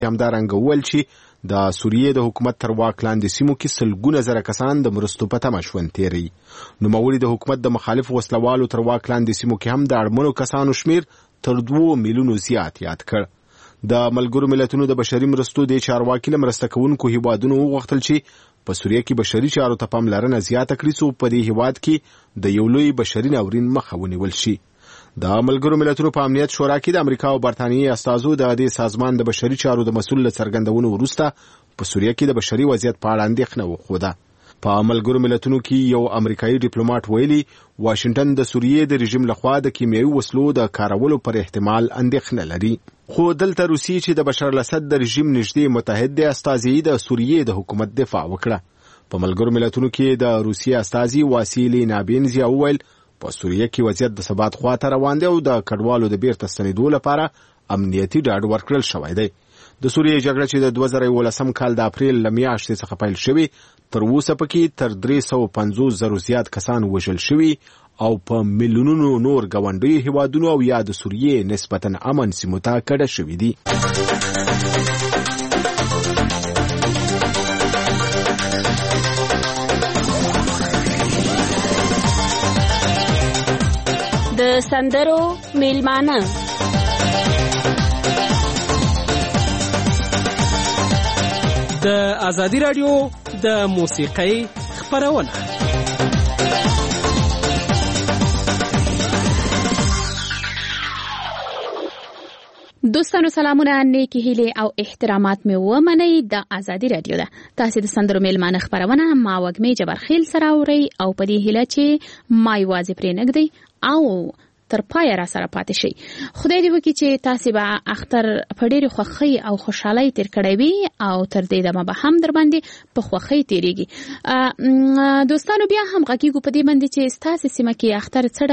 همدارنګه وویل چې د سوریې د حکومت تر واک لاندې سیمو کې سلګونه زره کسان د مرستو په تمه ژوند تیروي. نوموړي د حکومت د مخالف وسلوالو تر واک لاندې سیمو کې هم د اړمنو کسانو شمیر تر 2 میلیونو زیات یاد کړ. د ملګرو ملتونو د بشري مرستو د چارواکي له مرسته کوونکو هیوادونو وغوښتل چې په سوریه کې بشري چارو ته پاملرنه زیاته کړي څو په دې هیواد کې د یو لوی بشري ناورین مخه ونیول شي. د ملګرو ملتونو په امنیت شورا کې د امریکا او برتانیې استازو د دې سازمان د بشري چارو د مسؤل له څرګندونو وروسته په سوریه کې د بشري وضعیت په اړه اندېښنه وښوده. په ملګرو ملتونو کې یو امریکایي ډیپلوماټ ویلي واشنگټن د سوریې د رژیم لخوا د کیمیاوي وسلو د کارولو پر احتمال اندېښنه لري. خو دلته روسیې چې د بشار الاسد د رژیم نږدې متحد دی استازي د سوریې د حکومت دفاع وکړه. په ملګرو ملتونو کې د روسیې استازي واسیلی نابینزیا وویل په سوریه کې وضعیت د ثبات خواته روان دی او د کډوالو د بیرته ستنېدو لپاره امنیتي ډاډ ورکړل شوی دی. د سوریې جګړه چې د 2018 کال د اپریل له میاشتې څخه پیل شوې تر اوسه پکې تر 350 زرو زیات کسان وژل شوي او په میلیونونو نور ګاونډي هیوادونو او یا د سوریې نسبتاً امن سیمو ته کډه شوي دي. د سندرو میلمانه د ازادي رادیو د موسیقۍ خپرونه. دوستانو سلامونه، نیکی هیله او احترامات مې ومنئ. د ازادي رادیو ده تاسو د سندرو میلمانه خپرونه ما وګمې جبرخیل سره اوري او په دې هیله چې ما یوازې پرې نګدي او تر پای را سره پاتې شي. خدای دې وکړي چې تاسو به اختر په ډېر خوښۍ او خوشحالۍ تیر کړئ وي او تر دې دمه به هم در باندې په خوښۍ تیریږي. دوستانو بیا هم غږیږو په دې باندې چې تاسو سیمه کې اختر څه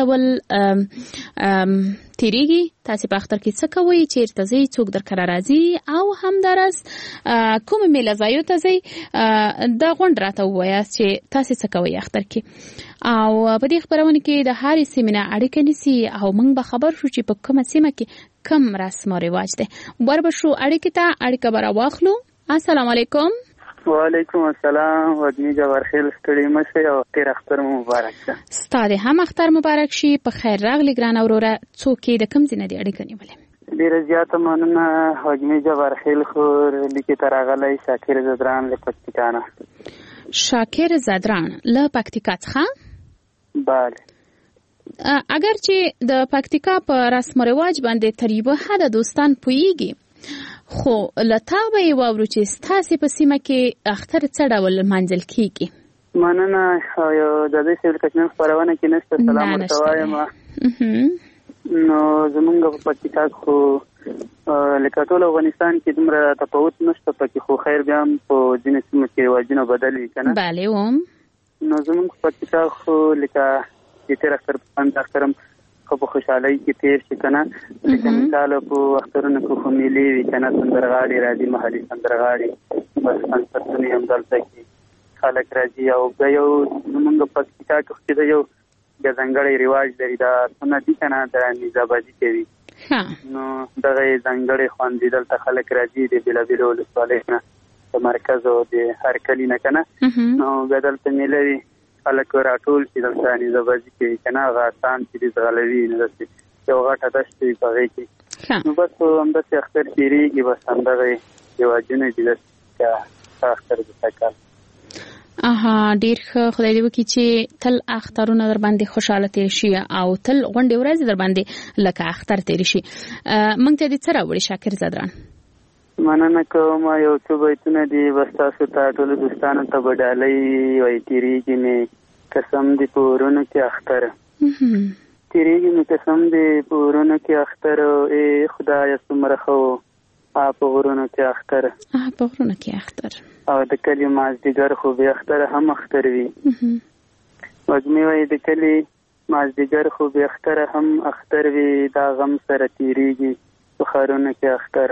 ډول تیریږي، تاسو په اختر کې څه کوئ، چیرته ځئ، څوک درکره راځي او همدارس کوم میله ځایو ته ځئ. دا غونډ راته ووایاست چې تاسو څه کوئ اختر کې او په دې خبرونه کې د هرې سیمې نه اړیکه نیسي او موږ به خبر شو چې په کومه سیمه کې کوم رسم او رواج دی. وربشو اړیکه به راواخلو. السلام علیکم. وعلیکم السلام. وګنی جوارخیل ستړي مشه او تیر اختر مبارک شه. ستاره هم اختر مبارک شي. په خیر راغلی ګران اوروره. څوک د کوم ځای نه دی اړیکه نیولې؟ ډیر زیاته مننه. وګنی جوارخیل خور لیکي تراغلی شاکر زدران له پکتیکا نه. شاکر زدران له پکتیکا څخه؟ بله. اگر چې د پکتیکا په رسم و رواج باندې تر یوه حده دوستان پوهیږي، خو لتا به یې واورو چې ستاسې په سیمه کې اختر څه ډول منځل کیږي؟ مننه. یو د دې سیل کچنن خپرونه کې نشته. سلام ورته وایم. نو زمونږ په پکتیکا خو لکه ټول افغانستان کې دومره تفاوت نشته پکې، خو خیر بیا هم په ځینې سیمو کې رواجونه بدل وي که نه. بله وم. نو زمونږ په پکتیکا خو لکه چې تېر اختر په اختر هم خو په خوشحالۍ کې تیر شي که نه. لکه مثال په اخترونو کې خو میلې وي که نه، سندرغاړي راځي، محلي سندرغاړي، بس کنسرتونه هم دلته کې خلک راځي. او بیا یو زمونږ په پکتیکا کې د یو ځانګړی رواج لري، دا څونه دي که نه، د نیزابازي کوي. نو دغه یې ځانګړی خوند دي. دلته خلک راځي د بېلابېلو ولسوالیو نه، د مرکز او د هر کلي نه که نه. نو بیا دلته میله وي، خلک راټول شي، دلته نیزابازي کوي که نه. هغه آسان چې دي ځغلوي، نو داسې یو غټه دښت وي په هغې کې. نو بس همداسې اختر تېرېږي. بس همدغه رواجونه دي داسې اختر د سږ کال. ډیر ښه. خدای دې وکړي چې تل اخترونه در باندې خوشاله تیر شي او تل غونډې ورځې در باندې لکه اختر تیر شي. موږ ته دې څه راوړي شاکر زدران؟ مننه کوم. یو څو بیتونه دي بس تاسو ته ټولو دوستانو ته به ډالۍ وایي. تیریږي مې قسم دې په ورونو کې اختر، تیریږي مې قسم دې په ورونو کې اختر، ای خدایه څومره ښه په غرونو کې اختر، په غرونو کې اختر. او د کلي مازدیګر خو بې اختر هم اختر وي. وږمې وایي د کلي مازدیګر خو بې اختر هم اختر وي، دا غم سره تیریږي په ښارونو کې اختر.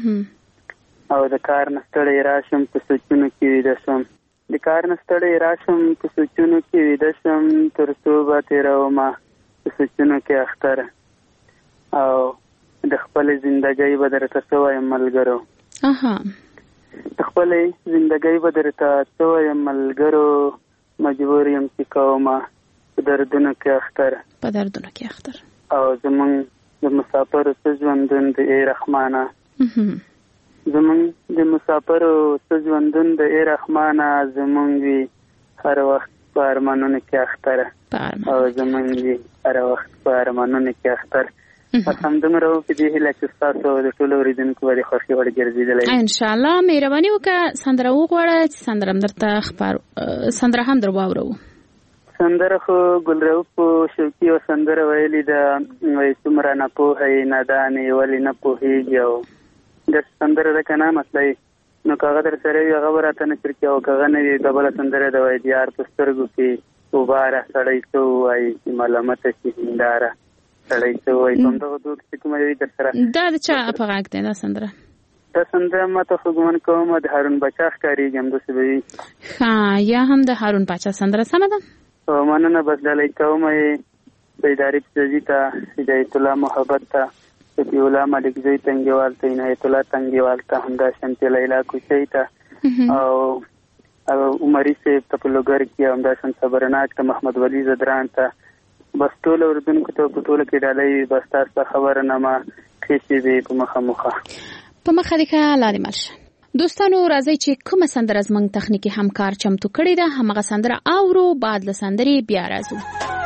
او د کار نه ستړی راشم په سوچونو کې ویده شم، د کار نه ستړی راشم په سوچونو کې ویده شم، تر څو به تېرومه په سوچونو کې اختر. او د خپل زندګۍ به درته څه وایم ملګرو، خپل زندګۍ به درته څه وایم ملګرو مجبور یم چې کومه په دردونو کې اختر او زمونږ د مسافرو څه ژوندون د ای رحمانه زمونږ د مسافرو څه ژوندون د ای رحمانه زمونږ وي هر وخت په ارمانونو کې اختر او زمونږ وي هر وخت په ارمانونو کې اختر همدومره په دې هیله چې ستاسو د ټولو اوریدونکو باندې خوښي وړ ګرځېدلی ان شاء الله. مهرباني وکړه سندره وغواړه چې سندره هم درته سندره هم در واورو. سندره خو ګلرؤف شوقي او سندره ویلې ده وایي څومره ناپوهه یې نادانې ولې نه پوهېږي او داسې سندره ده که نه مسله نو که هغه در سره وي هغه به راته نه چرکي او که هغه نه وي دا بله سندره ده وایي د یار په سترګو کې اوباره سړی څه ووایي چې ملامته شي هنداره سړی څه وایي په همدغه دوه کښې کومه وي در سره دا د چا په غږ دی دا سندره ما ته خو ګمان کوم د هارون باچا ښکارېږي همداسې به وي یا هم د هارون باچا سندره سمه ده مننه بس ډالۍ کوم یې بیداري پسرځي ته هدایت الله محبت ته شفیع الله ملک زوی تنګیوال ته عنایت الله تنګیوال ته همداشانتې لیلا کوچۍ ته او عمري صاحب ته په لوګر کې همداشان صبرناک ته محمد ولی زدران ته بس ټول اردوونکو ته په ټوله کې ډالۍ بس تاسو خبره نه ما خېشې وي په مخه په مخه دې که لارې مل شه. دوستانو راځئ چې کومه سندره زموږ تخنیکي همکار چمتو کړې ده همغه سندره اورو بعد له سندرې بیا راځو.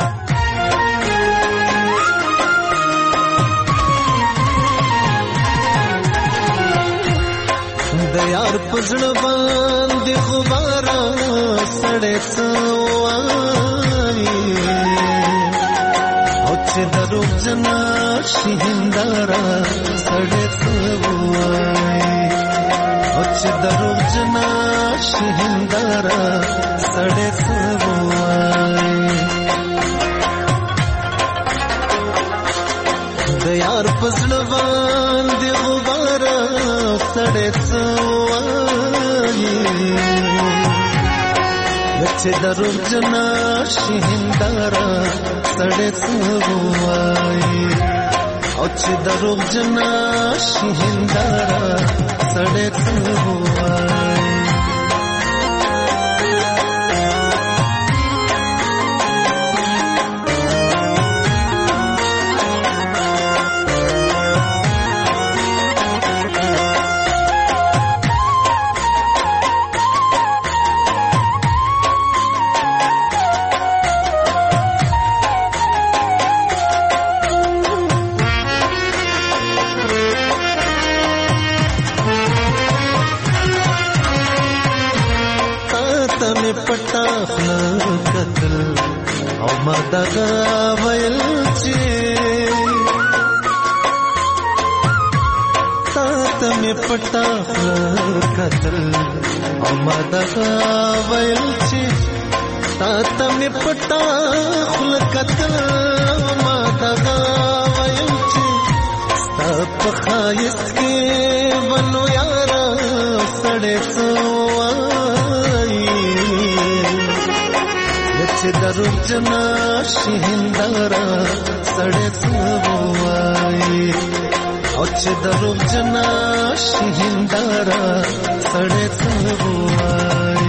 د یار پزړه باندې غباره سړې سوای او چې درو جنا شهندارا سړې سوای او چې درو جنا شهندارا سړې سوای د یار پزړه باندې غباره سړې سوای چې درو جنا شهندارا سړې سوای او چې درو جنا شهندارا سړې سوای پټا خلک قتل او ما دغه ویل چې تا ته مې پټا خلک قتل او ما دغه ویل چې تا ته مې پټا خلک قتل او ما دغه ویل چې ستا په خایست کې ونو یارا سړې چې درو جنا شهندارا سړې سوای او چې درو جنا شهندارا سړې سوای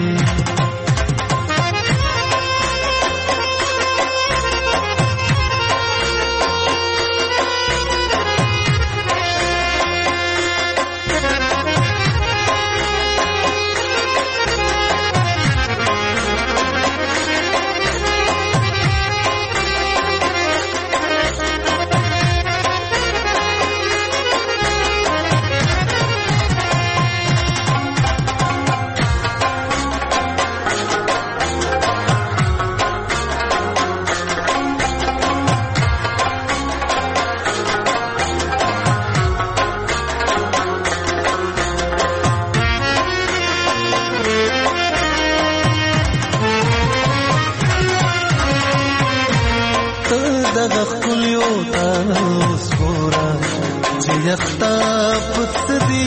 دغه خپلیو تاسو ګورا چې یختا پڅ دی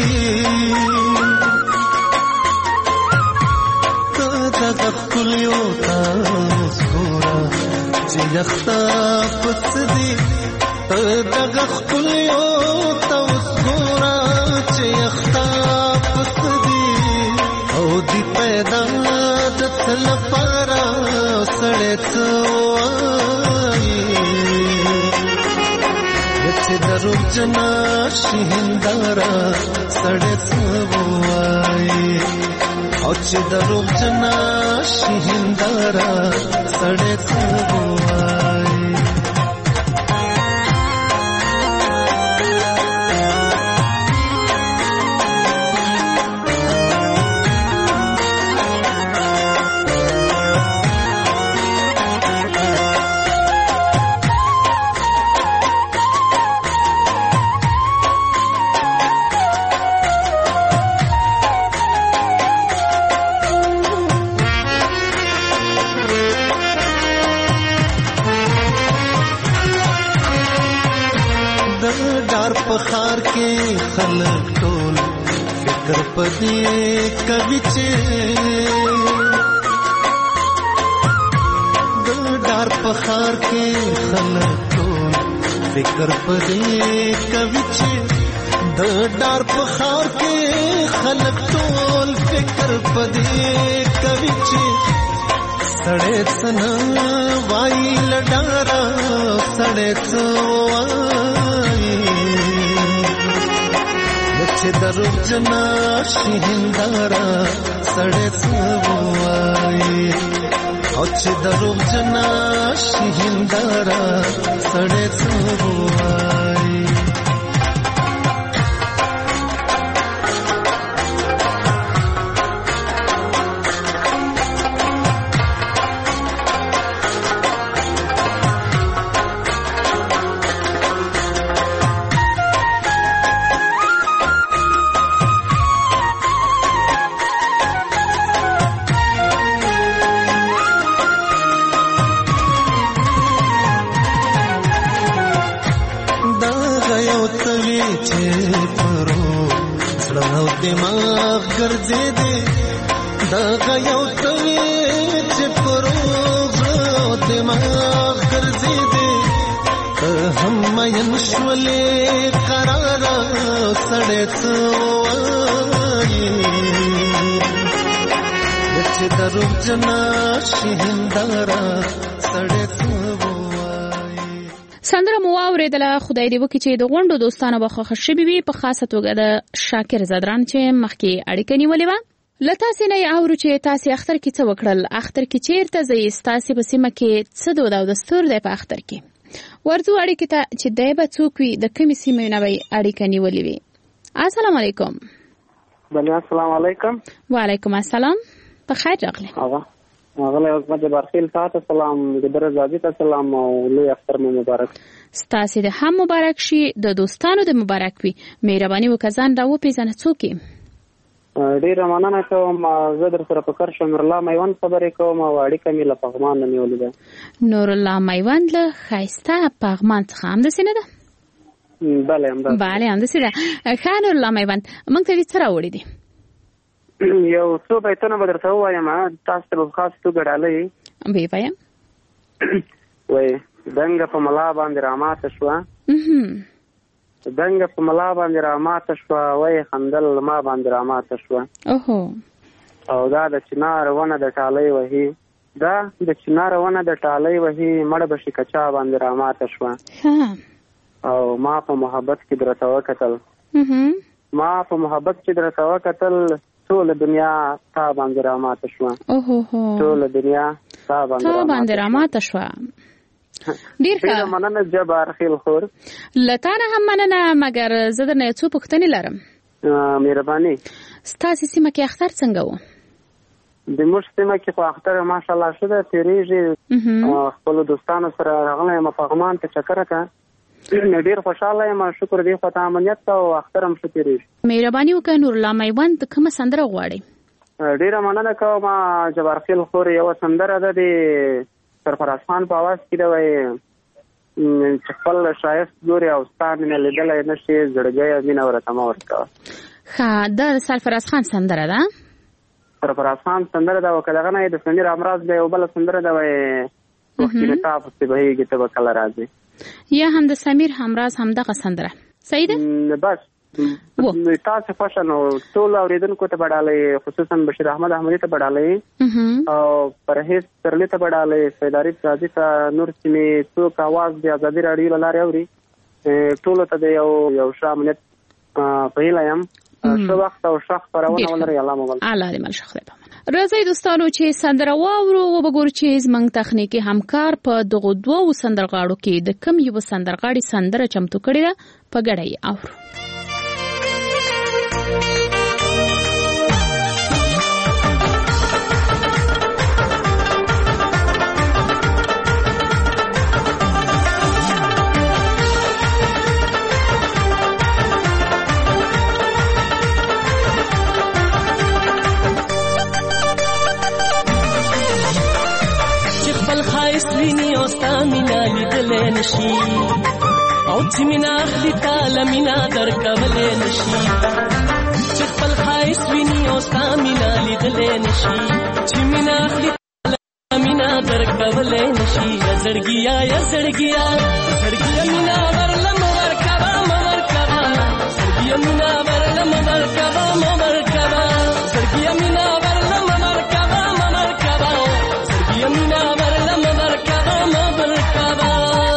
دغه خپلیو تاسو ګورا چې یختا پڅ دی دغه خپلیو تاسو ګورا چې یختا دا د تل پارا سړې څوای چې درو جنا شهندارا سړې څوای او چې درو جنا شهندارا سړې څوای پخار کې خلک ټول فکر پدې کوي چې د ډار پخار کې خلک ټول فکر پدې کوي چې د ډار پخار کې خلک ټول فکر پدې کوي چې سړې څنګه وای لډارا سړې څوای چې درو جنا شهندارا سړې څوای او چې درو جنا شهندارا سړې څوای دماغ ګرځې دې دا غيو توي چې پروغ دماغ ګرځې دې هم مې نشولې قرار سړې څوای چې درو جنا شهندارا سړې څوای سندره مو اوریدله. خدای دې وکړي چې د غونډو دوستانو به خوښ شوي وي، په خاصه توګه د شاکر زدران چې مخکې اړیکه نیولې وه. له تاسې نه یې اورو چې تاسې اختر کې څه وکړل، اختر کې چیرته ځئ، ستاسې په سیمه کې څه دود او دستور دی په اختر کې. ورځو اړیکې ته چې دی به څوک وي، د کومې سیمې نه به یې اړیکه نیولې وي. السلام علیکم. بله السلام علیکم. وعلیکم السلام. په خیر راغلی. غلی عظمت جبارخیل تاسو سلام، ګدر زادی ته سلام او لوی اختر مو مبارک. ستاسې د هم مبارک شي، د دوستانو د مبارک وي. مهرباني وکړه ځان راوپېژنه څوک یې. ډېره مننه کوم. زه در سره په کار شم نورالله میوند خبرې کوم او اړیکه مې له پغمان نه نیولې ده. نورالله میوند له ښایسته پغمان څخه همداسې نه ده؟ بله همداسې. بله همداسې ده. ښه نورالله میوند، موږ ته دې څه راوړي دي؟ یو څو بیتونه به درته ووایم، تاسو ته به په خاص توګه ډالۍ ویې وایم. وایي دنګه په ملا باندې راماته شوه، دنګه په ملا باندې راماته شوه، وایي خندل ما باندې راماته شوه. او دا د چنار ونه د ټالۍ وهي، دا د چنار ونه د ټالۍ وهي، مړه به شي کچا باندې راماته شوه. او ما په محبت کې درته وکتل، ما په محبت کې درته وکتل، ټول دنیا تا باندې راماته شوه. ټول دنیا تا باندې راماته شوه. ډیر ښه. مننه جبار خیل خور. لتا نه هم مننه، مګر زه درنه څو پوښتنې لرم. مهرباني. ستاسې سیمه کې اختر څنګه و؟ د موږ سیمه کې خو اختر ماشاءالله ښه ده، تېرېږي. خپلو دوستانو سره راغلی یم پغمان ته چکره ته، ډېر خوشحاله یم، شکر دی خو ته امنیت ته او اختر هم ښه تېرېږي. مهرباني وکړه نورالله میوند، کومه سندره غواړئ؟ ډېره مننه کوم جبارخیل خور. یوه سندره ده د سرفراز خان په اواز کې ده، وایي چې خپل ښایست ګورې او ستا مینه لیدلی نه شي، زړګیه مینه ورته مه ورکوه. ښه، دا د سرفراز خان سندره ده؟ سرفراز خان سندره ده، او که دغه نه یې د سمیر امراض ده یو بله سندره ده، وایي وختي د تا پسې بهېږي ته به کله راځې. یا هم د سمیر همراز همدغه سندره صحیح ده؟ تاسو خوښه نو ټول اوریدونکو ته بډاله خصوصا بشیر احمد احمدی ته بډاله او پرهیز ترلی ته بډاله سید عارف رازی ته نور چې څوک आवाज د ازادي رادیو لاره اوري ټول ته د یو شامنت په هیله شو وخت او شخص پرونه ولري الله مو الله دې مل شخص په راځي دوستانو چې سندره واورو وګورو چې زمنګ تخنیکی همکار په دغه دوو سندرغاړو کې د کم یو سندرغاړي سندره چمتو کړی ده په ګډه اورو نشي او چې مینا اخلي تعالی مینا درکولې نشي چې خپل خایس ویني او ستا مینا لیدلې نشي چې مینا اخلي تعالی مینا درکولې نشي زړګیا یا زړګیا زړګیا مینا ورلم ورکبا مورکبا زړګیا مینا ورلم ورکبا مورکبا زړګیا مینا ورلم ورکبا مورکبا زړګیا مینا ورلم ورکبا مورکبا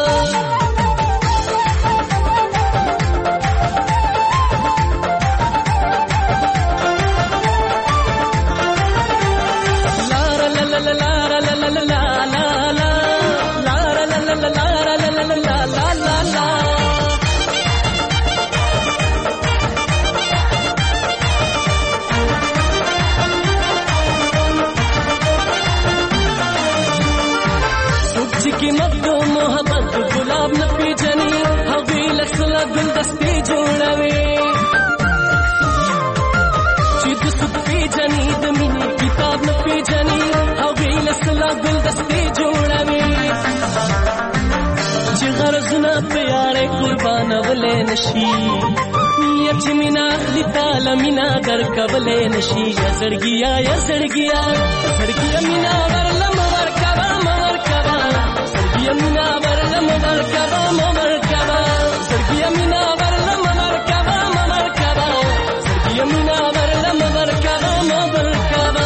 نشي چې مینا اخلي تعالی مینا درکولې نشي زړګیا یا زړګیا زړګیا مینا ورلم ورکبا مورکبا زړګیا مینا ورلم ورکبا مورکبا زړګیا مینا ورلم ورکبا مورکبا زړګیا مینا ورلم ورکبا مورکبا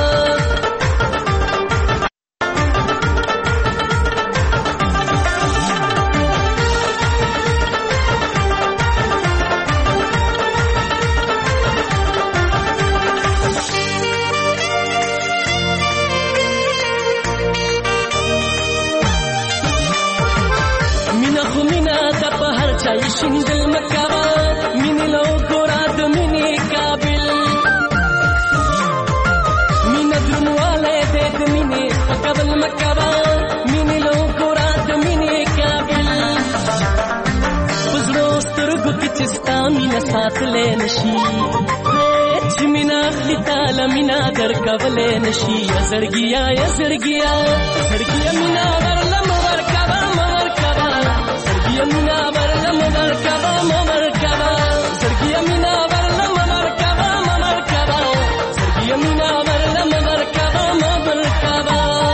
شندل مکوا مینی لو ګوراد مینی قابل مین درنواله دې د مینی قبل مکوا مینی لو ګوراد مینی قابل پزړو سترګو کې چستا مینا ساتلې نشي چې مینا خلی تعالی مینا درکولې نشي زړګیا یا زړګیا زړګیا مینا ورلم ورکبا مورکبا زړګیا مینا ورلم ورکبا مورکبا زړګیا مینا ورلم ورکبا مورکبا زړګیا مینا ورلم ورکبا مورکبا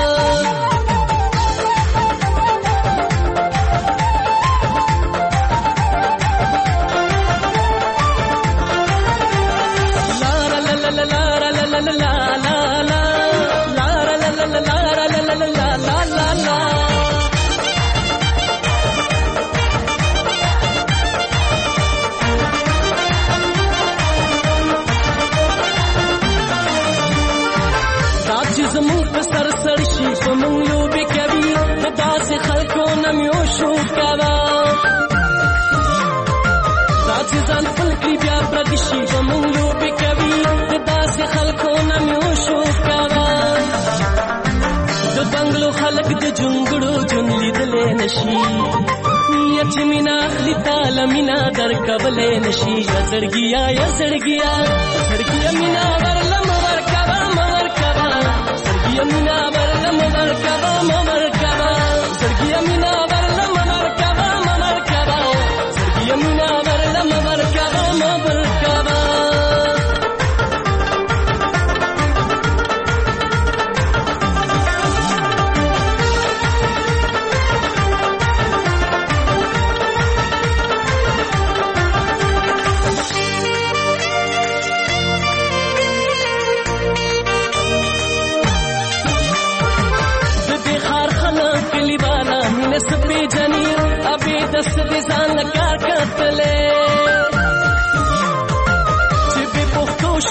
چې مینا اخلي تعالی مینا درکولې نشي زړګیا یا زړګیا زړګیا مینا ورلم ورکبا مورکبا زړګیا مینا ورلم ورکبا مورکبا زړګیا مینا ورلم ورکبا مورکبا زړګیا مینا ورلم ورکبا مورکبا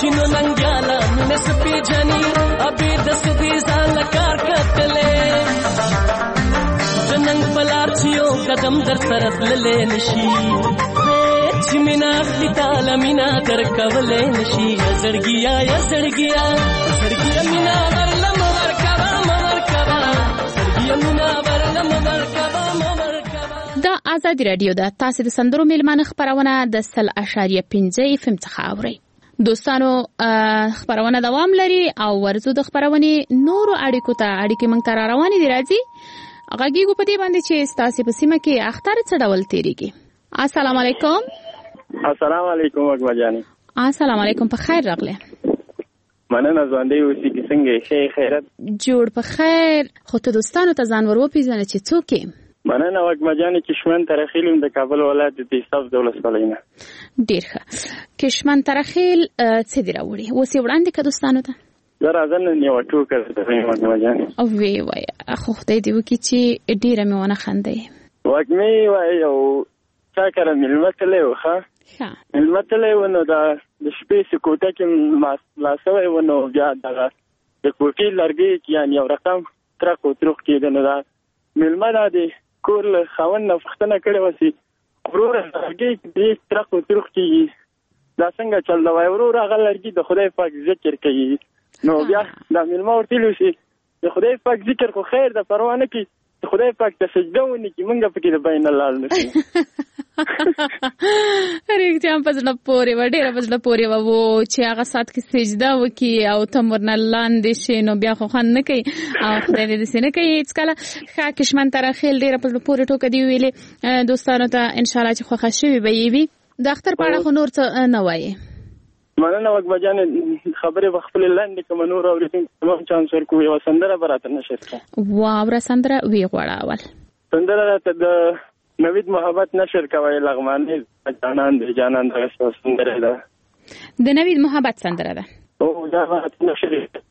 کینو ننګیالا مینه سپی جانی ابي د سدي ځان لکار کتلې جننګ بلار چيو قدم در سره تللې نشي چې مینا خپل تعالی مینا در کولې نشي زړګیا یا زړګیا زړګیا مینا ورلم ورکبا مورکبا زړګیا مینا ورلم ورکبا مورکبا. د آزادي رادیو د تاسو د سندرو میلمانه خبرونه د 0.5 FM څخه اوري. دوستانو خبرونه دوام لري او ورزو د خبرونه نورو اړیکو ته اړیکې مونږ تر روانې دي راځي غږیږو په دې باندې چې تاسو په سیمه کې اختر څه ډول تیریږي. السلام علیکم. السلام علیکم وګوجانی. السلام علیکم په خیر راغله. مننه ځواني اوسې کې څنګه ښه خیرت جوړ په خیر. خو ته دوستانو ته ځان ور وپیژنه چې څوک یې. مننه وګوجانی کشمن ترخیل د کابل ولایت د تیساف دولت ولایت. ډیر ښه. کشمن ترخیل څه دی راوړي وسې وړاندې که دوستانو ته زه راځم یو ټوکر درته وګوجانی. او وی وای خو خدای دې وکړي چې ډیره مې ونه خندې. وګمې وای او چا کړه ملمتلې وخه ښه ملمتلې ونه د شپې سکوټه کې لاسوي ونه بیا دغه د کوټې لرګي کې یعنی یو رقم ترکو ترخ کې نه دا ملمنه دي کور له خاون نه وختنه کړي وسی ورور لرګي دې ترکو ترخ کې دا څنګه چل دا ورور هغه لرګي د خدای پاک ذکر کوي نو بیا دا ملما ورته لوسي د خدای پاک ذکر خو خیر د پروانه کې خدای پاک ته سجده ونی کی مونږ پکې د بین الله نشي هر یک ځم پزله پورې وړه پزله پورې وو چې هغه سات کې سجده وکي او تمرن لاندې شي نو بیا خو خان نه کوي او خدای دې سینه کوي هیڅ کله ښه کشمن تر خیل ډیره پزله پورې ټوکې دی ویلې دوستانو ته ان شاء الله چې خو خښوي به وي د اختر په اړه خو نور څه نه وایي. مننه وګبجان خبره بخپل لاندې کوم نور اوریدل تمام چانس ورکو یو سندره براته نشي واو سندره وی غواړه اول سندره ته د نوید محبت نشر کوي لغمانې جانان دې جانان د سندره ده د نوید محبت سندره ده او دا نشر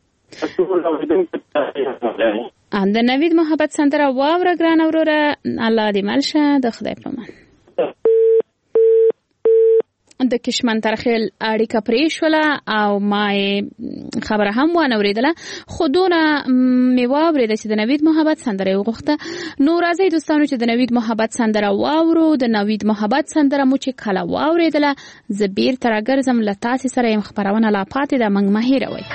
د نوید محبت سندره واو ګران اوروره الله دې ملشه د خدای په امان. د کشمن ترخیل اړیکه پریښوله او ما خبره هم وانه اوریدله خو دونه مې واورېده چې د نوید محبت سندره یې وغوښته. نو راځئ دوستانو چې د نوید محبت سندره واورو. د نوید محبت سندره مو چې کله واورېدله زه بیرته راګرځم له تاسې سره یم خپرونه لا پاتې ده موږ مه هېروئ.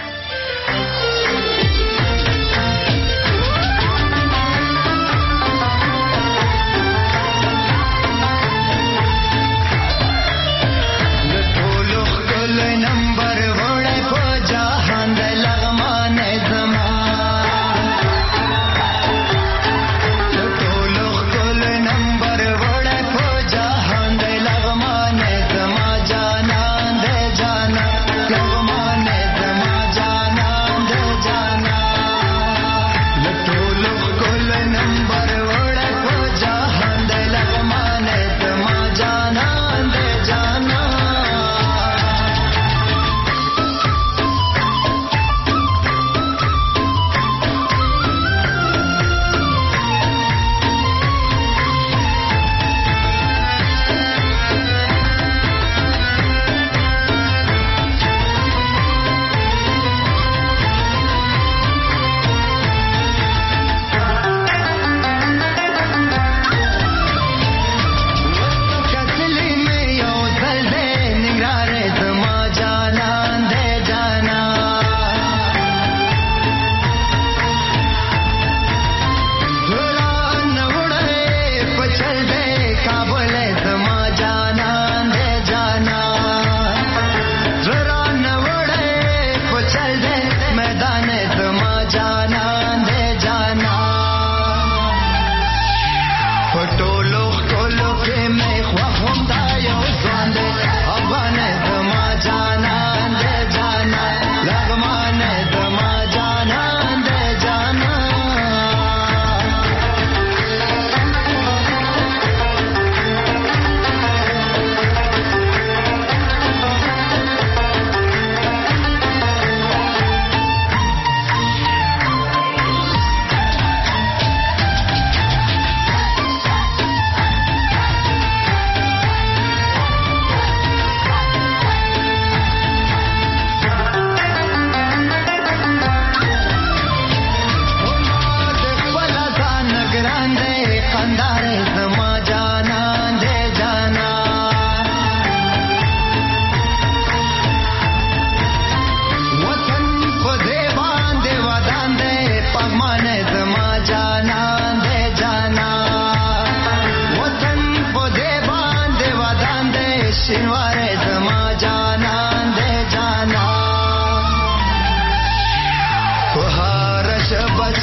Jaana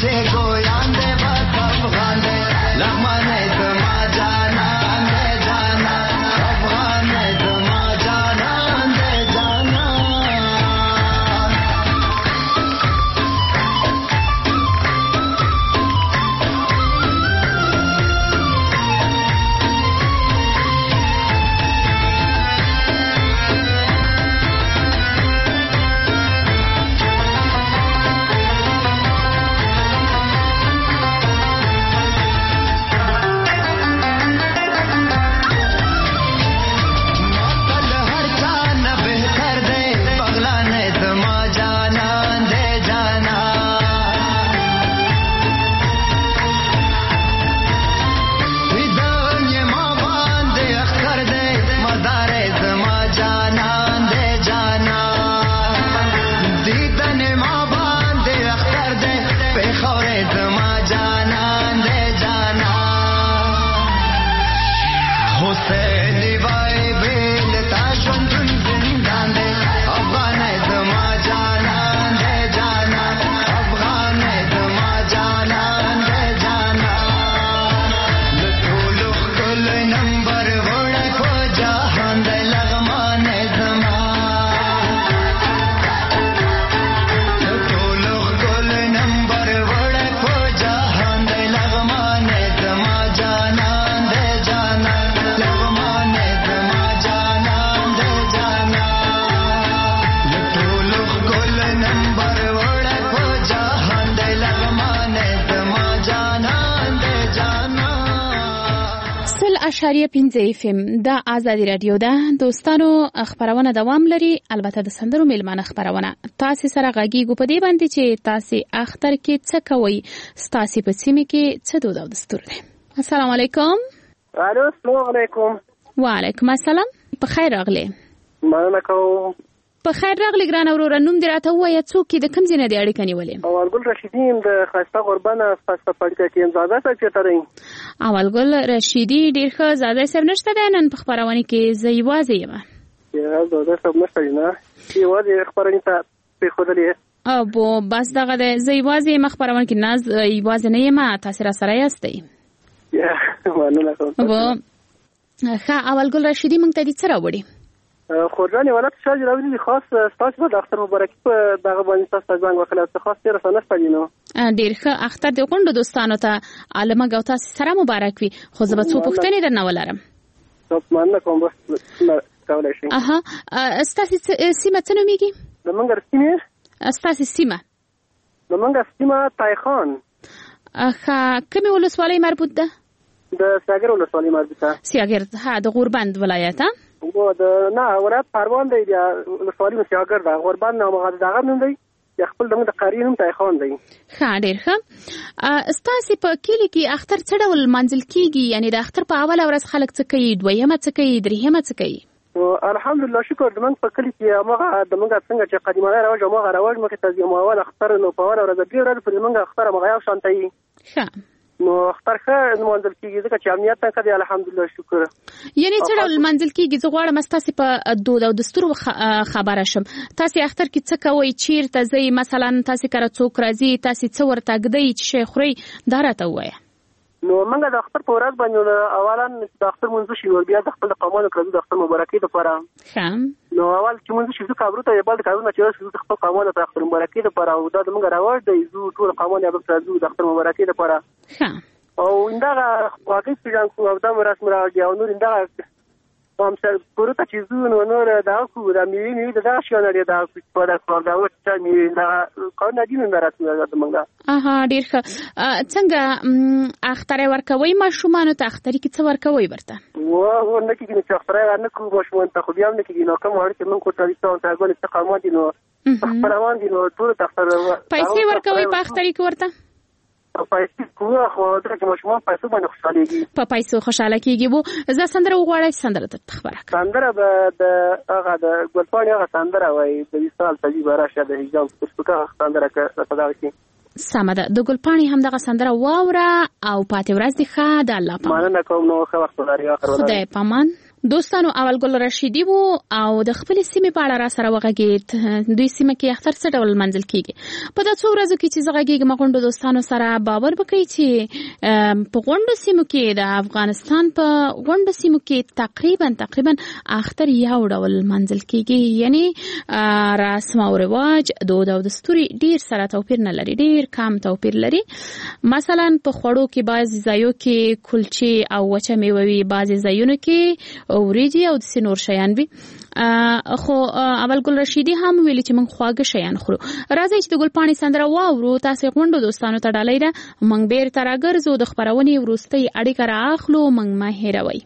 FM د آزادی رادیو ده. دوستانو خبرونه دوام لري، البته د سندرو میلمانه خبرونه. تاسو سره غږیږو په دې باندې چې تاسو اختر کې څه کوئ، تاسو په سیمه کې څه دود او دستور دي. السلام علیکم. السلام علیکم. وعلیکم السلام. په خیر راغلی. مننه کوم. په خیر راغلی ګران اورور. نوم دې راته وایي څوک د کوم ځای نه دی اړیکه نیولې؟ اولګل رشیدی د خاصه قربانه خاصه پړکه کې زاده څه چترې. اولګل رشیدی ډیر ښه زاده سم نشته ده نن په خبرونه کې زه یوازې یم. یا زاده سم نشته نه. یوازې خبرونه ته په خودلې. او بس دغه د زه یوازې مخبرونه کې ناز یوازې نه یم، تاسو را سره یاستئ. یا مننه کوم. ښه اولګل رشیدی مونږ ته دې څه راوړي؟ خورجان ولادت شاج راوړي خاص تاسو د اختر مبارکي په دغه باندې تاسو ځان وکړه خاص تیر سره ستړي نو ډیر ښه اختر د غونډو دوستانو ته عالمه او تاسو سره مبارک وي. خو زه به څو پوښتنې درنه ولرم. مننه کوم. کولای شئ. تاسو سیمه څه نومیږي؟ زمونږ سیمه تاسو سیمه زمونږ سیمه تایخان. کومه ولسوالۍ مربوط ده؟ د سیاګر ولسوالۍ مربوط ده. سیاګر ها د غوربند ولایت ها؟ نه ولایت پروان دی یا ولسوالۍ سیاګر ده. غوربند نو مغاد دغه نوم دی یا خپل دغه د قاری نوم تایخان دی. ښه ډیر ښه. تاسو په کلی کې اختر څه ډول منځل کیږي؟ یعنی د اختر په اوله ورځ خلک څه کوي، دویمه څه کوي، دریمه څه کوي؟ الحمدلله شکر د من په کلی کې هغه د منګه څنګه چې قدیمه راوځي هغه راوځي مکه تاسو مو اول اختر نو په اوله ورځ د ډیر ورځې په منګه اختر مغه یو شانتي. ښه نو اختر ښه منځل کیږي ځکه چې امنیت ته کړي الحمدلله شکر. یعنی څه ډول منځل کیږي؟ زه غواړم تاسو په دود او دستور خبره شم. تاسو اختر کې څه کوئ، چیرته ځئ، مثلا تاسو کړه څوک راځي، تاسو څه ورته ګدئ چې شي خوري دا راته وایه. نو موږ د اختر په ورځ باندې اولا د اختر منځ شي ور بیا د خپل قومونو کړو د اختر مبارکي لپاره. ښه نو اول چې منځ شي کابرو ته یبل کارونه چې خپل قومونو ته اختر مبارکي لپاره او دا موږ راوړ د زو ټول قومونه به تاسو د اختر مبارکي لپاره. ښه او اندغه واقعي پیژن کو او د مراسم راځي او نور اندغه هم سره پروت چې زو نور دا کو د میوي د دا شو نه دا په دا کار دا چې میوي دا قانون دي نه راځي د منګه. ډیر ښه. څنګه اختر ورکوي ماشومان ته؟ اختر کې څه ورکوي ورته؟ و نه کېږي چې اختر نه کو ماشومان ته خو بیا نه کېږي نو کوم وړ چې موږ کوټه ته ځاګول څه قانون دي نو خپلوان دي نو ټول اختر پیسې ورکوي په اختر کې ورته؟ پیسې کوه خو دا چې ماشومان پیسې باندې خوشاليږي. په پیسو خوشاله کیږي. وو زه سندره وغواړم، سندره ته خبره. سندره به د هغه د ګلپاڼې هغه سندره وای د وصال تجربه راشه د هجاب پښتو سندره کې صدا وکي. سمه ده. د ګلپاڼې هم دغه سندره واوره او پاتې ورځ دی ښه د الله پامان. مننه کوم. نو ښه وخت لري. اخر خدای پامان. دوستانو اول ګل رشیدي وو او د خپل سیمې په اړه را سره وغږېد. دوی سیمه کې اختر څه ډول منځل کیږي؟ په دا څو ورځو کې چې زه غږېږم غونډو دوستانو سره باور وکړئ چې په غونډو سیمو کې د افغانستان په غونډو سیمو کې تقریبا اختر یو ډول منځل کیږي، یعنی رسم او رواج، دود او دستور ډیر سره توپیر نه لري، ډیر کم توپیر لري. مثلا په خوړو کې بعض ځایو کې کلچې او وچه میوه وي، بعض ځایونو کې وریجې او د نور شیان وي. خو اول ګل رشیدي هم ویلي چې موږ خواږه شیان خورو. راځئ چې د ګل پاڼې سندره واورو. تاسو غونډو دوستانو ته ډالۍ ده، موږ بیرته راګرځو، د خپرونې وروستۍ اړیکه رااخلو، موږ مه هېروئ.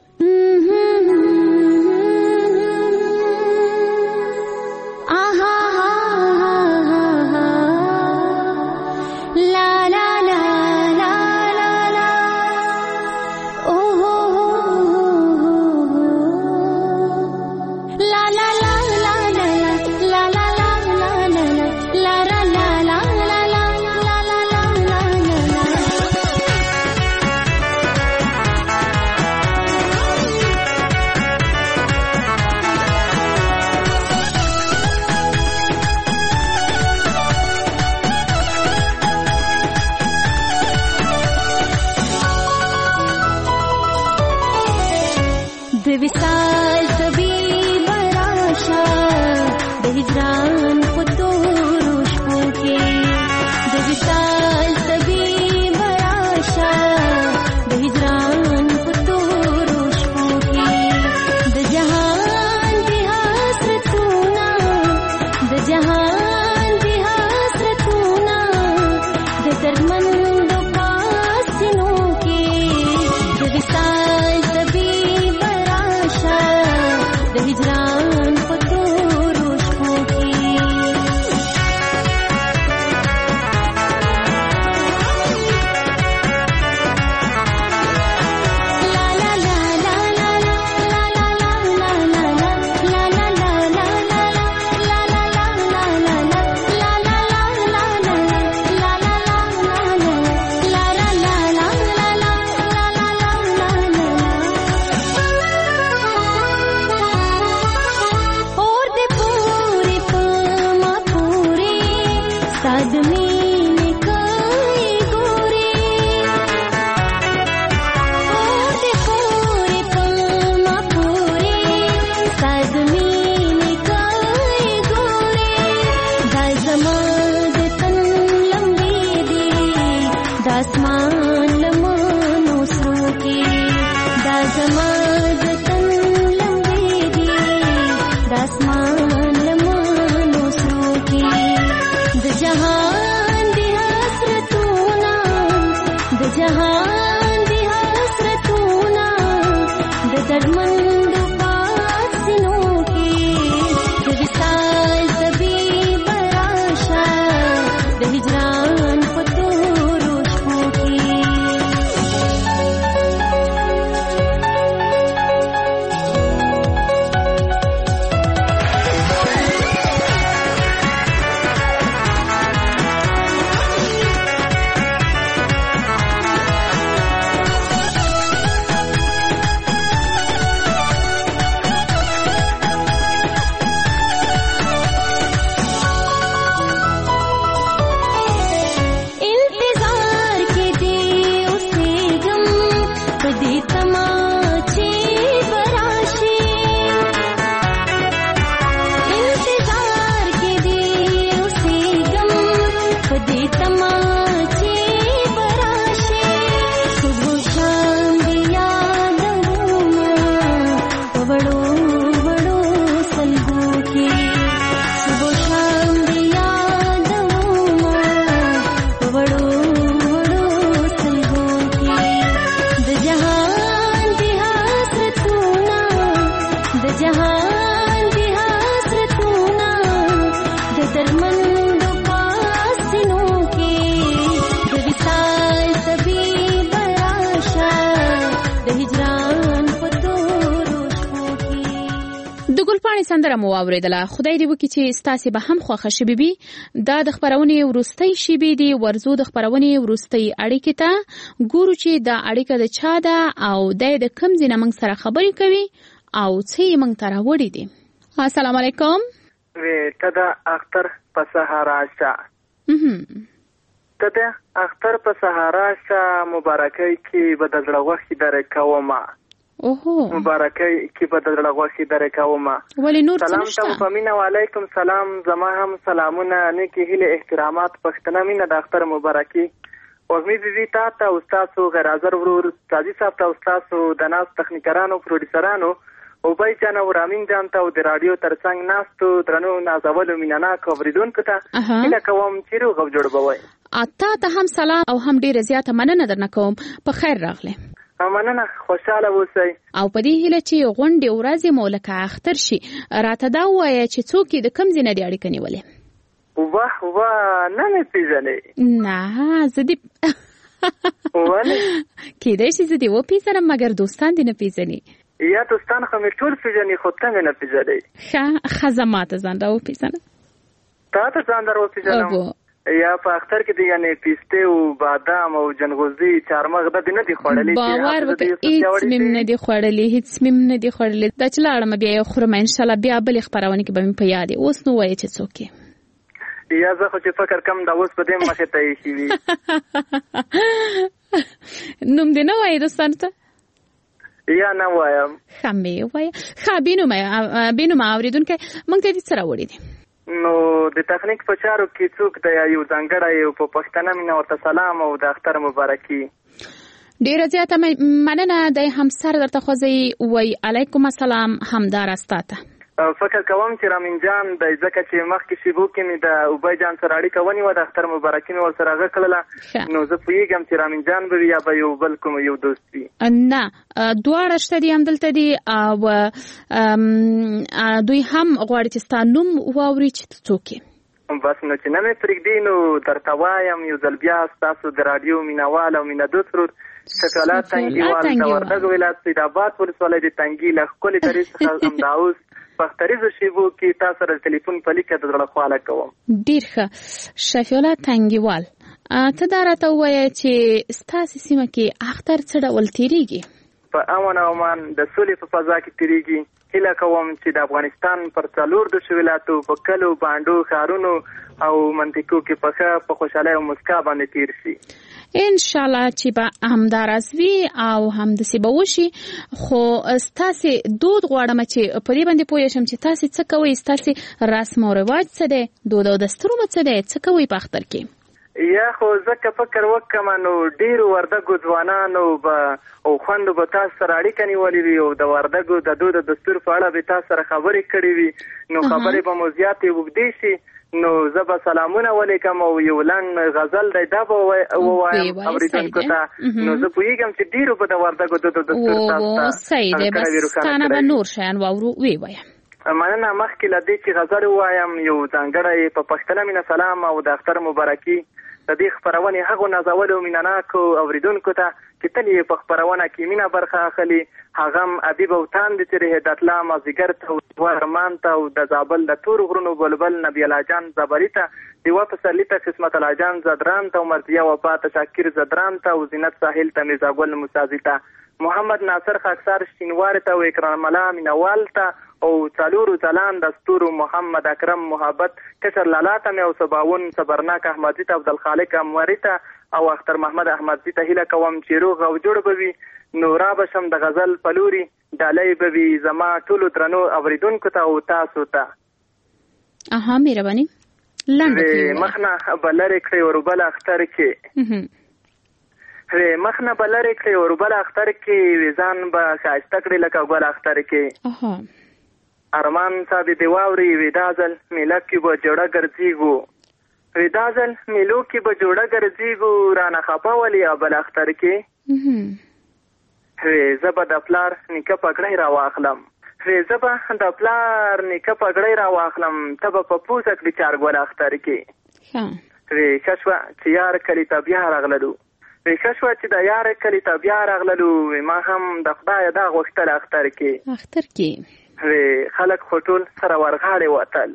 سندره مو واوریدله. خدای دې وکړي چې ستاسو به هم خوښه شي. بي دا د خبرونې وروستۍ شیبې دي. ورزو د خبرونې وروستۍ اړیکې ته ګورو چې دا اړیکه د چا ده او د کوم ځای موږ سره خبرې کوي او څه موږ ته راوړي دي. السلام علیکم. ته د اختر په سهارا شه ته د اختر په سهارا شه مبارکۍ کې به د زړه غوښې درې کومه مبارکۍ کې به د زړه غوښې درې کومه. ولې نور څه نشته؟ سلام ته په مینه. وعلیکم سلام. زما هم سلامونه، نیکې هیلې، احترامات، پښتنه مینه د اختر مبارکي وږمې بیبي تا ته او ستاسو غیر حاضر ورور قاضي صاحب ته او ستاسو د ناست تخنیکرانو پروډیوسرانو او بای جان او رامین جان ته او د راډیو ترڅنګ ناستو درنو نازولو مینهناکو اورېدونکو ته هیله کوم چې روغ او جوړ به وئ. تا ته هم سلام او هم ډېره زیاته مننه درنه کوم. په خیر راغلی. مننه، خوشحاله اوسئ. او په دې هیله چې غونډې ورځې مو لکه اختر شي، راته دا ووایه چې څوک یې د کوم ځای نه دې اړیکه نیولې؟ واه نه مې پیژنې. نه زه دې ولې کیدای شي زه دې وپیژنم مګر دوستان دې نه پیژني. یا دوستان خو مې ټول پیژني خو ته مې نه پیژنې. ښه زه ما ته ځان را وپیژنه. تا ته ځان را وپیژنم؟ یا په اختر کې دې یعنې پیستې او بادام او جنغوزي چارمغز دې نه دي خوړلي؟ باور وکړه هېڅ مې نه دي خوړلي، هېڅ مې نه دي خوړلي. دا چې لاړم بیا یې خورم انشاءالله. بیا بلې خپرونې کې به مې په یاد اوس نو وایې چې څوک یې. یا زه خو چې فکر کم دا اوس په دې مخې ته ایښي وي. نوم دې نه وایې دوستانو ته؟ یا نه وایم. ښه مې وایه. ښه بېنومه اورېدونکی موږ ته دې څه راوړي دي؟ نو د تخنیک په چارو کې څوک دی یو ځانګړی یو په پښتنه مینه ورته سلام او د اختر مبارکي. ډېره زیاته مننه. دی همسر درته خوځوي وایي علیکم السلام. همدا راستا ته فکر کوم چې رامین جان دی ځکه چې مخکې شیبو کې مې د اوبای جان سره اړیکه ونیوه د اختر مبارکي مې ورسره هغه کړله. نو زه پوهېږم چې رامین جان به وي یا به یو بل کوم یو دوست وي. نه دواړه شته دي همدلته دي او دوی هم غواړي چې ستا نوم واوري چې څوک یې. بس نو چې نه مې پرېږدي نو درته وایم یو ځل بیا ستاسو د راډیو مینهوال او مینهدوست ورور شکله تنګیوال د وردګ ولایت سیدآباد ولسوالۍ د تنګي له ښکلې درې څخه همدا اوس پختریزو شیبو کې تاسو سره ټلیفون په لیکه د زړه خواله کوم. ډېر ښه شفیع الله تنګیوال. ته دا راته ووایه چې ستاسې سیمه کې اختر څه ډول تېرېږي؟ په امن او امان د سولې په فضا کې تېرېږي. هیله کوم چې د افغانستان پر 14 ولایتو په کلو بانډو ښارونو او منطقو کې په خوشحالۍ او مسکا باندې تېر شي. انشاءالله چې به همداراز وي او همداسې به وشي. خو ستاسې دود غواړم چې په دې باندې پوه شم چې تاسې څه کوئ، ستاسې رسم او رواج څه دی، دود او دستور مو څه دی، څه کوئ په اختر کې؟ یا خو ځکه فکر وکړم نو ډېرو وردګو ځوانانو به او خویندو به تاسو سره اړیکه نیولې وي او د وردګو د دود دستور په اړه به تاسو سره خبرې کړې وي. نو خبرې به مو زیاتې اوږدې شي. نو زه به سلامونه ولیکم او یو لنډ غزل دی دا به ووایم اورېدونکو ته. نو زه پوهېږم چې ډېرو به د وردګو دود دستور تاسو ته صحیح دی. بس تانه به نور شیان واورو ویې وایه. مننه. مخکې له دې چې غزل ووایم یو ځانګړی په پښتنه مینه سلام او د اختر مبارکي د دې خپرونې هغو نازولو مینهناکو اورېدونکو ته چې تل یې په خپرونه کې مینه برخه اخلي. هغه هم ادیب او تاند چې د هدایتالله مازدیګر ته او ارمان ته او د زابل د تورو غرونو بلبل نبی الله جان زابلي ته، دیوه پسرلي ته قسمت الله جان زدران ته، مرضیه وفا ته شاکر زدران ته او زینت ساحل ته میرزا ګل موسازي ته، محمد ناصر خاکسار شینوار ته او اکرام الله مینوال ته او څلورو ځلان د ستورو محمد اکرم محبت کشر لالا ته مې او سباون صبرناک احمدزي ته، عبدالخالق اموري ته او اختر محمد احمدزي ته هیله کوم چې روغ او جوړ به وي. نو را به شم د غزل پلوري ډالۍ به وي زما ټولو درنو اورېدونکو ته او تاسو ته. مهرباني لنډه مخنه به لرې کړئ وربل اختر کې مخنه به لرې کړئ وربل اختر کې ویزان به ښایسته کړي لکه ګل اختر کې. ارمان صاحب دی واوري ودازل میله کې به جوړه ګرځېږو ودازل میلو کې به جوړه ګرځېږو رانه خفه ولې بل اختر کې. زه به د پلار نیکه پګړۍ را واخلم زه به د پلار نیکه پګړۍ را واخلم ته به په پوزه کړي چارګول اختر کې. ښه شوه چې یار کلي ته بیا راغللو ښه شوه چې د یار کلي ته بیا راغللو ما هم د خدایه دا غوښتل اختر کې. خلک خو ټول سره ورغاړې وتل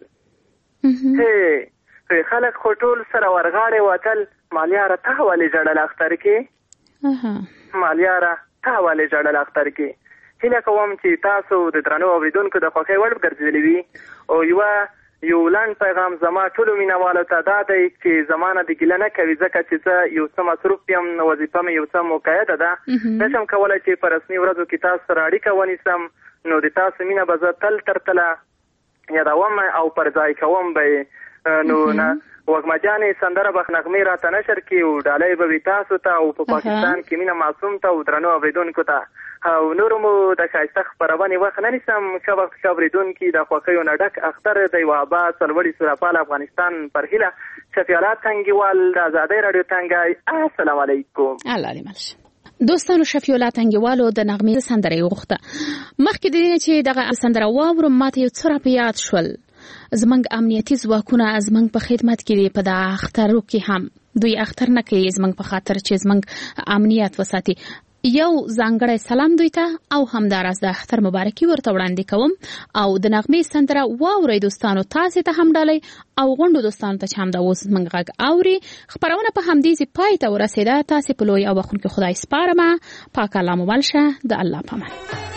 خلک خو ټول سره ورغاړې وتل مالیاره ته ولې ژړل اختر کې مالیاره ته ولې ژړل اختر کې هیله کوم چې تاسو د درنو اوریدونکو د خوښۍ وړ ګرځېدلي وي او یو لنډ پیغام زما ټولو مینوالو ته دا دی چې زمانه د ګیله نه کوي ځکه چې زه یو څه مصروف یم، وظیفه مې یو څه مقیده ده، نشم کولی چې په رسمي ورځو کې تاسو سره اړیکه ونیسم، نو د تاسو مینه به زه تل تر تله یادوم او پر ځای کوم به نو نه وږمجانې سندره به نغمې راته نشر کړي او ډالۍ به وي تاسو ته او په پاکستان کې مینه معصوم ته او درنو اورېدونکو ته او نورو مو د ښایسته خپرونې وخت نه نیسم. ښه وخت ښه اورېدونکي د خوښیو نه ډک اختر د یوه اباد سرلوړي سورهپال افغانستان پر هیله شفیع الله تنګیوال د ازادۍ راډیو تنګی. السلام علیکم. الله دې مل شه. دوستانو شفیع الله تنګیوالو د نغمې سندره وغوښته. مخکې د دې چې دغه سندره واورم ماته یو څه را په یاد شول. زمنګ امنیتي ځواکونه زمنګ په خدمت کې دي په د اخترو کې هم دوی اختر نه کوي زمنګ په خاطر چې زمنګ امنیت وساتي. یو ځانګړی سلام دوی ته او همداراز د اختر مبارکي ورته وړاندې کوم او د نغمې سندره واورئ دوستانو. تاسې ته هم ډالۍ او غونډو دوستانو ته چې هم دا اوس زمنګ غږ اوري. خپرونه په همدې ځای پای ته ورسېده. تاسې په لوی او بخښونکي خدای سپارم. پاک الله مو مل شه. د الله په امان.